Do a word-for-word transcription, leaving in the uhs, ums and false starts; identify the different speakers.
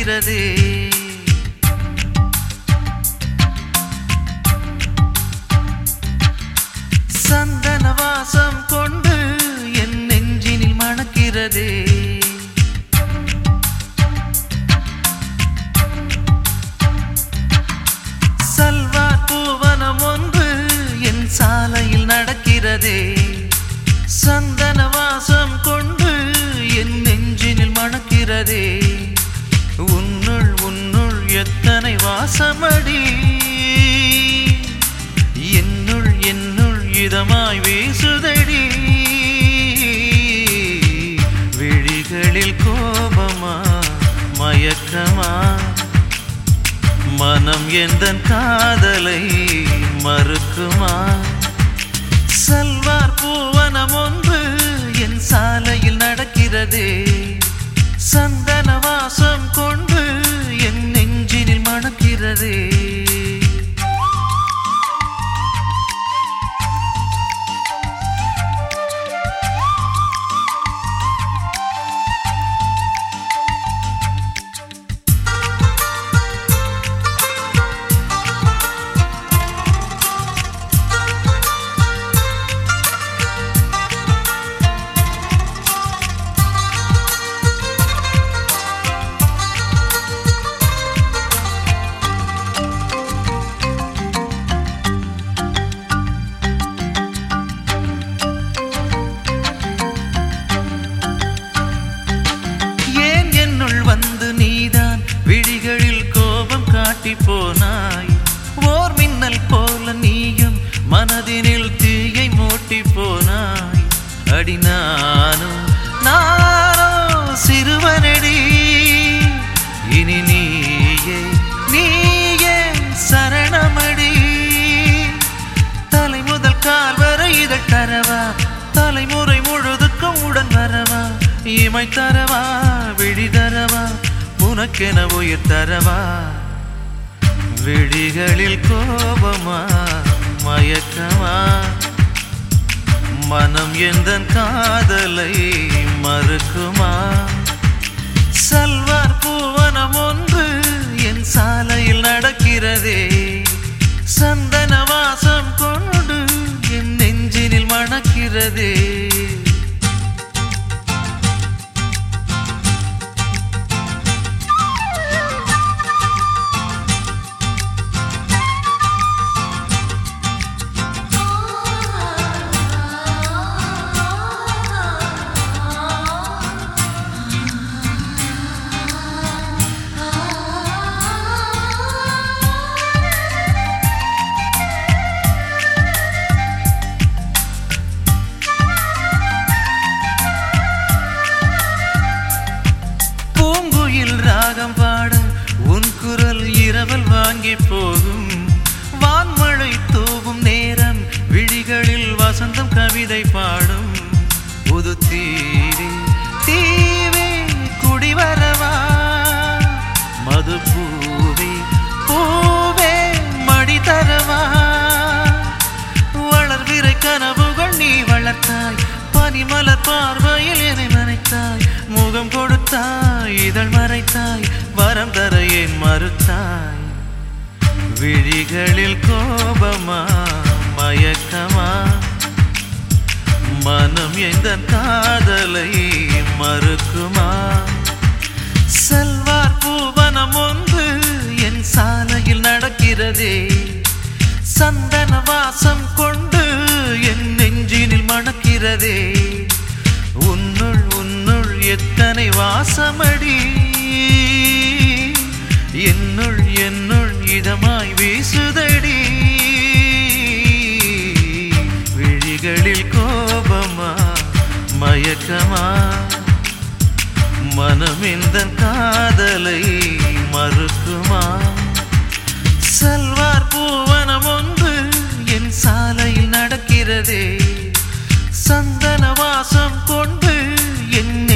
Speaker 1: மணக்கிறதே. சந்தன வாசம் கொண்டு என் நெஞ்சினில் மணக்கிறதே. சல்வார் பூவனம் ஒன்று என் சாலையில் நடக்கிறதே. சந்தன வாசம் கொண்டு என் நெஞ்சினில் மணக்கிறதே. உன்னுள் உன்னுள் எத்தனை வாசமடி, என்னுள் என்னுள் இதமாய் வீசுதடி. விழிகளில் கோபமா மயக்கமா, மனம் எந்தன் காதலை மறுக்குமா? சல்வார் பூவனம் ஒன்று என் சாலையில் நடக்கிறதே. சந்தன வாசம் கொண்டு என் நெஞ்சினில் மணக்கிறதே. வந்து நீதான் விழிகளில் கோபம் காட்டி போனாய். ஓர் மின்னல் போல நீயும் மனதினில் தீயை மூட்டி போனாய். அடி நானோ நானோ சிறுவனடி, இனி நீயே நீயே சரணமடி. தலை முதல் கால் வரை இதழ் தரவா, தலைமுறை முழுதுக்கும் உடன் வரவா. இமை தரவா விழி தரவா, உனக்கென உயிர் தரவா. விழிகளில் கோபமா மயக்கமா, மனம் எந்தன் காதலை மறுக்குமா? சல்வார் பூவனம் ஒன்று என் சாலையில் நடக்கிறதே. சந்தன வாசம் கொண்டு என் நெஞ்சினில் மணக்கிறதே. ராகம் பாட உன் குரல் இரவல் வாங்கி போகும். வான்மழை தூவும் நேரம் விழிகளில் வசந்தம் கவிதை பாடும். புது தீவே தீவே குடிவரவா, மது பூவே பூவே மடி தரவா. வளர்விரை கனவுகள் நீ வளர்த்தாய், பனிமலர் பார்வையில் என்னை மறைத்தாய். முகம் கொடுத்தாய், இதழ் மறைத்தாய், வரம் தர ஏன் மறுத்தாய்? விழிகளில் கோபமா மயக்கமா, மனம் எந்தன் காதலை மறுக்குமா? சல்வார் பூவனம் ஒன்று என் சாலையில் நடக்கிறதே. சந்தன வாசம் கொண்டு என் நெஞ்சினில் மணக்கிறதே. உன்னுள் உன்னுள் எத்தனை வாசமடி, என்னுள் என்னுள் இதமாய் வீசுதடி. விழிகளில் கோபமா மயக்கமா, மனம் எந்தன் காதலை மறுக்குமா? சல்வார் பூவனம் ஒன்று என் சாலையில் நடக்கிறதே. சந்தன வாசம் கொண்டு என்